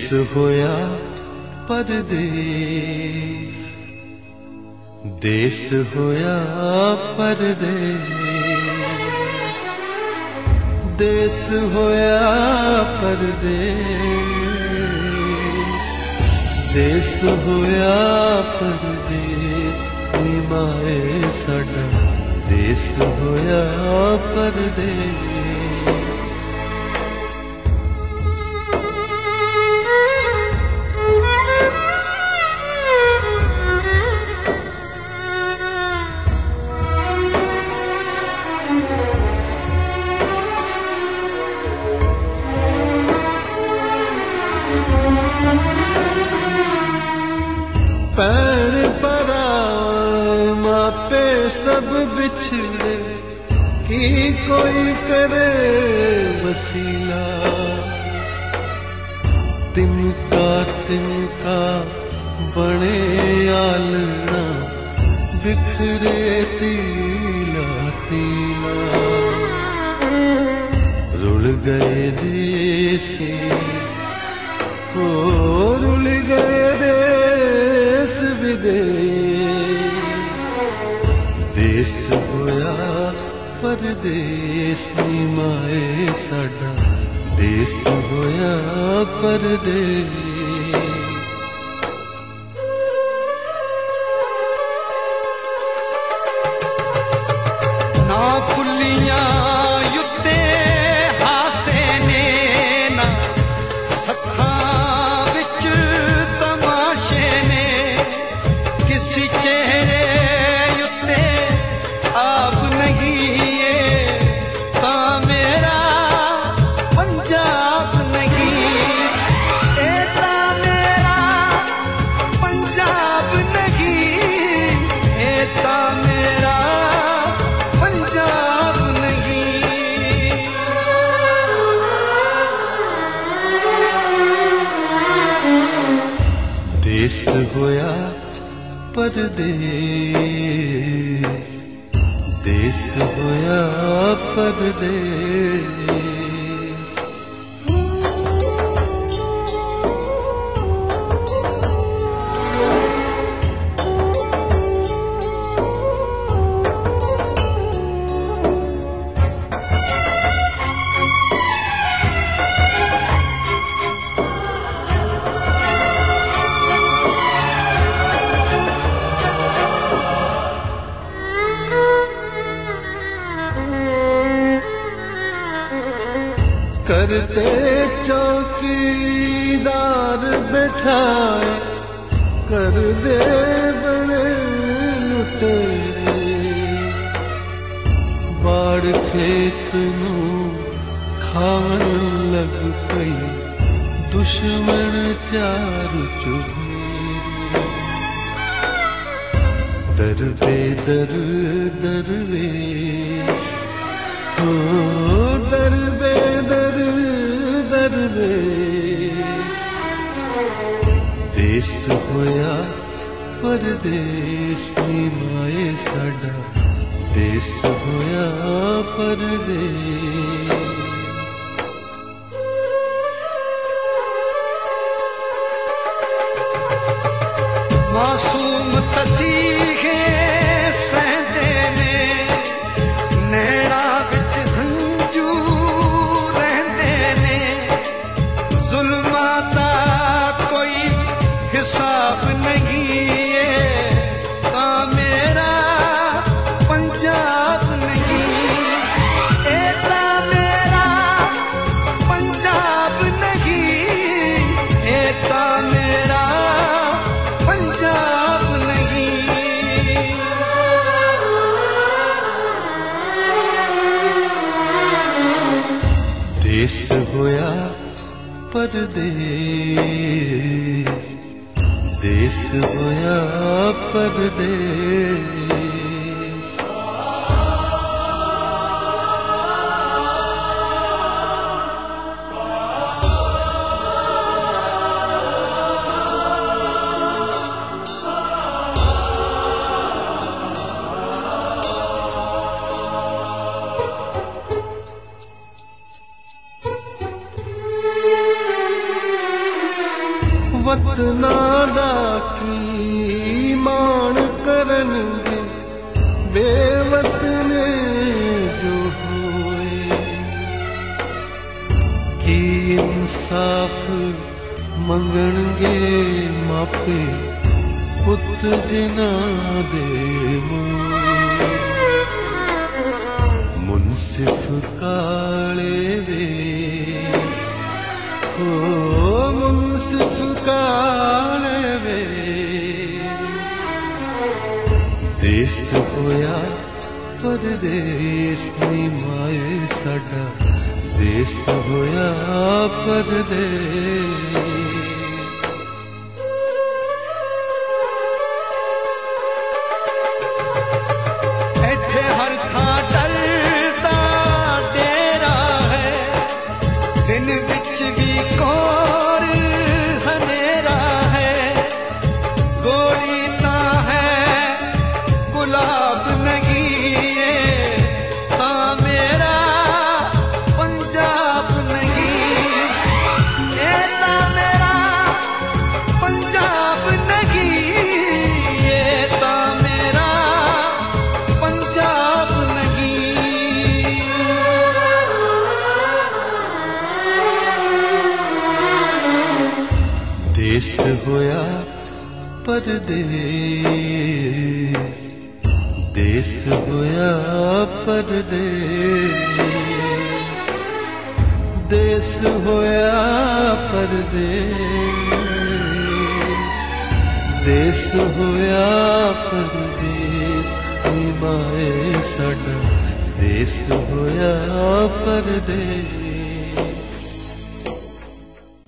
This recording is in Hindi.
होया परदेस, देस होया परदेस, देस होया परदेस, देस होया परदेस, निमाए साडा देस होया परदेस। पैर परा मापे सब बिछड़े, की कोई करे वसीला, तिनका बने आलना, बिखरे तीला तीला, रुल गए देसी ओ रुल गए देश विदेश, देश होया परदेस, निमाए साडा देश होया परदेस। ना फुल्लियां युते हासे ने, ना सखा विच तमाशे ने, किसी चेहरे युते आप नहीं है, ता मेरा पंजाब नहीं, ता मेरा पंजाब नहीं, ता मेरा पंजाब नहीं। देश होया परदेस, देश होया परदेस। करते चौकीदार बैठाए, कर दे बड़े लुटेरे, बाड़ खेत नू खावन लग पई, दुश्मन चार चुफेरे, दर बेदर दरवेश हो, दर बेदर दरवेश, देश होया परदेस, निमाए साडा देश होया परदेस। मासूम तसीहे सहदे ने, नैना विच हंजू रहंदे ने, जुल्मां दा कोई हिसाब नहीं है, ता मेरा पंजाब नहीं, ता मेरा पंजाब नहीं, ता मेरा पंजाब नहीं। देश होया परदेस, देश होया परदेस। की मान करनगे बेवतन जो होए की इंसाफ मंगणगे मापे पुत जिना दे मोए मुनसिफ काले वेश ओ मुनसिफ काले वेश देश होया परदेस नी माए साडा देश होया परदेस देश होया परदेस देश होया परदेस देश होया परदेस देश होया परदेस नी माए साडा देश होया परदेस।